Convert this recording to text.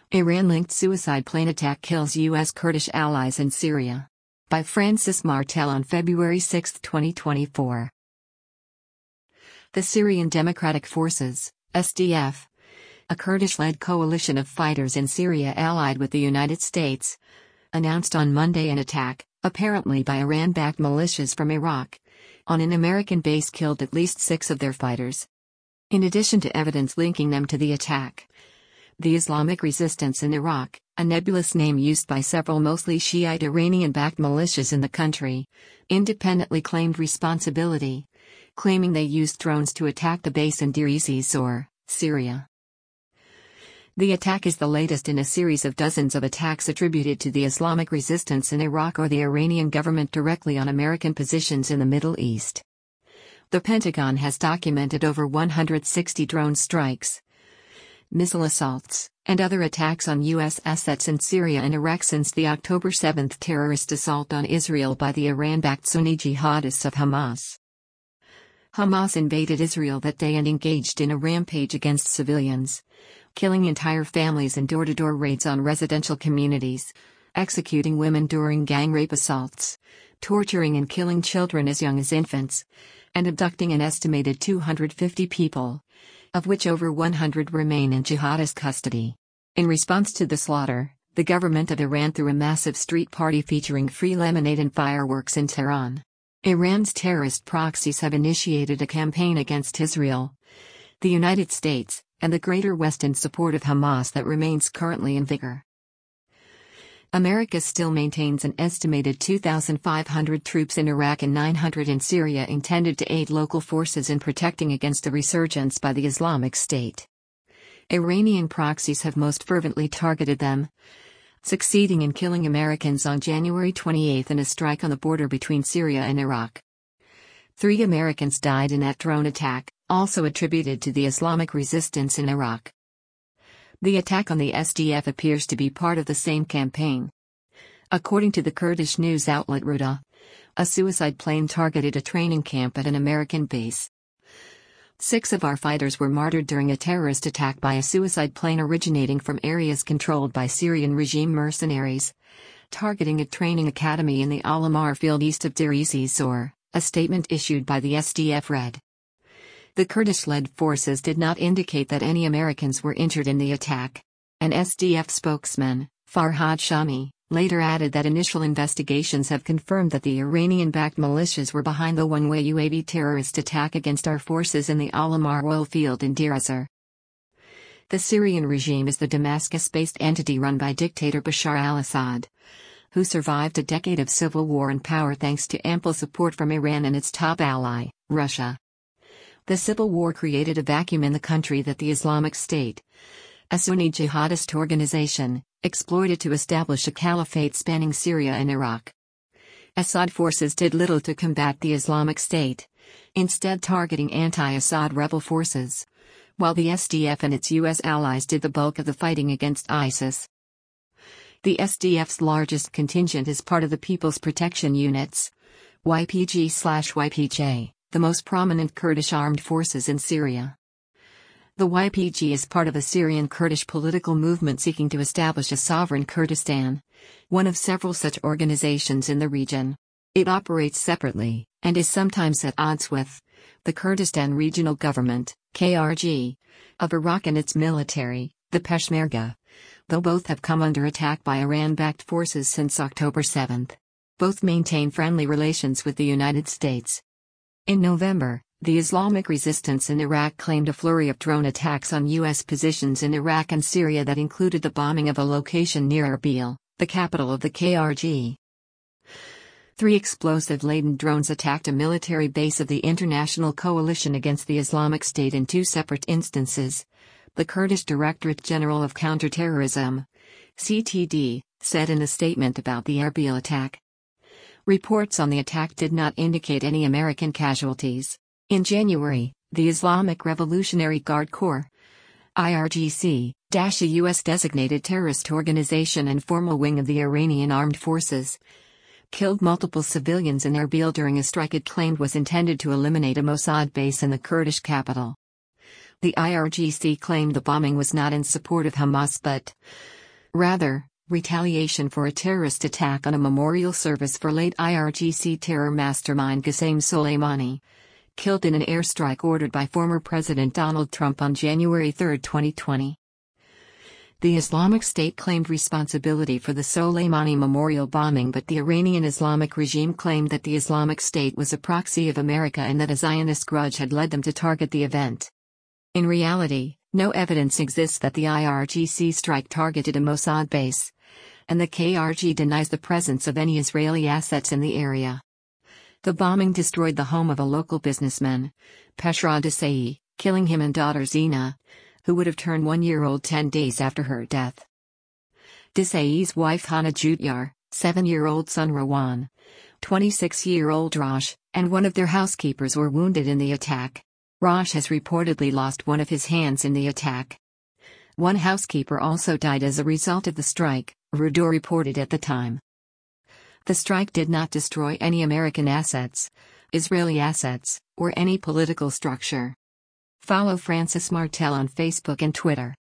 Iran-linked suicide plane attack kills U.S. Kurdish allies in Syria. By Francis Martel on February 6, 2024. The Syrian Democratic Forces, SDF, a Kurdish-led coalition of fighters in Syria allied with the United States, announced on Monday an attack, apparently by Iran-backed militias from Iraq, on an American base killed at least 6 of their fighters. In addition to evidence linking them to the attack, the Islamic Resistance in Iraq, a nebulous name used by several mostly Shiite Iranian-backed militias in the country, independently claimed responsibility, claiming they used drones to attack the base in Deir ez-Zor, Syria. The attack is the latest in a series of dozens of attacks attributed to the Islamic Resistance in Iraq or the Iranian government directly on American positions in the Middle East. The Pentagon has documented over 160 drone strikes, missile assaults, and other attacks on U.S. assets in Syria and Iraq since the October 7 terrorist assault on Israel by the Iran-backed Sunni jihadists of Hamas. Hamas invaded Israel that day and engaged in a rampage against civilians, killing entire families in door-to-door raids on residential communities, executing women during gang rape assaults, torturing and killing children as young as infants, and abducting an estimated 250 people, of which over 100 remain in jihadist custody. In response to the slaughter, the government of Iran threw a massive street party featuring free lemonade and fireworks in Tehran. Iran's terrorist proxies have initiated a campaign against Israel, the United States, and the Greater West in support of Hamas that remains currently in vigor. America still maintains an estimated 2,500 troops in Iraq and 900 in Syria intended to aid local forces in protecting against the resurgence by the Islamic State. Iranian proxies have most fervently targeted them, succeeding in killing Americans on January 28 in a strike on the border between Syria and Iraq. 3 Americans died in that drone attack, also attributed to the Islamic Resistance in Iraq. The attack on the SDF appears to be part of the same campaign. According to the Kurdish news outlet Ruda, a suicide plane targeted a training camp at an American base. 6 of our fighters were martyred during a terrorist attack by a suicide plane originating from areas controlled by Syrian regime mercenaries, targeting a training academy in the Al-Amar field east of Deir ez-Zor, a statement issued by the SDF read. The Kurdish-led forces did not indicate that any Americans were injured in the attack. An SDF spokesman, Farhad Shami, later added that initial investigations have confirmed that the Iranian-backed militias were behind the one-way UAV terrorist attack against our forces in the Al-Amar oil field in Deir ez-Zor. The Syrian regime is the Damascus-based entity run by dictator Bashar al-Assad, who survived a decade of civil war and power thanks to ample support from Iran and its top ally, Russia. The civil war created a vacuum in the country that the Islamic State, a Sunni jihadist organization, exploited to establish a caliphate spanning Syria and Iraq. Assad forces did little to combat the Islamic State, instead targeting anti-Assad rebel forces, while the SDF and its U.S. allies did the bulk of the fighting against ISIS. The SDF's largest contingent is part of the People's Protection Units, YPG/YPJ. The most prominent Kurdish armed forces in Syria. The YPG is part of a Syrian Kurdish political movement seeking to establish a sovereign Kurdistan, one of several such organizations in the region. It operates separately, and is sometimes at odds with, the Kurdistan Regional Government, KRG, of Iraq and its military, the Peshmerga, though both have come under attack by Iran-backed forces since October 7. Both maintain friendly relations with the United States. In November, the Islamic Resistance in Iraq claimed a flurry of drone attacks on U.S. positions in Iraq and Syria that included the bombing of a location near Erbil, the capital of the KRG. 3 explosive-laden drones attacked a military base of the International Coalition Against the Islamic State in 2 separate instances, the Kurdish Directorate General of Counterterrorism, CTD, said in a statement about the Erbil attack. Reports on the attack did not indicate any American casualties. In January, the Islamic Revolutionary Guard Corps, IRGC, a U.S.-designated terrorist organization and formal wing of the Iranian armed forces, killed multiple civilians in Erbil during a strike it claimed was intended to eliminate a Mossad base in the Kurdish capital. The IRGC claimed the bombing was not in support of Hamas but Rather, retaliation for a terrorist attack on a memorial service for late IRGC terror mastermind Qasem Soleimani, killed in an airstrike ordered by former President Donald Trump on January 3, 2020. The Islamic State claimed responsibility for the Soleimani memorial bombing, but the Iranian Islamic regime claimed that the Islamic State was a proxy of America and that a Zionist grudge had led them to target the event. In reality, no evidence exists that the IRGC strike targeted a Mossad base, and the KRG denies the presence of any Israeli assets in the area. The bombing destroyed the home of a local businessman, Peshra Desai, killing him and daughter Zina, who would have turned 1-year-old 10 days after her death. Desai's wife Hana Jutyar, 7-year-old son Rawan, 26-year-old Rosh, and one of their housekeepers were wounded in the attack. Rosh has reportedly lost one of his hands in the attack. One housekeeper also died as a result of the strike, Rudaw reported at the time. The strike did not destroy any American assets, Israeli assets, or any political structure. Follow Francis Martel on Facebook and Twitter.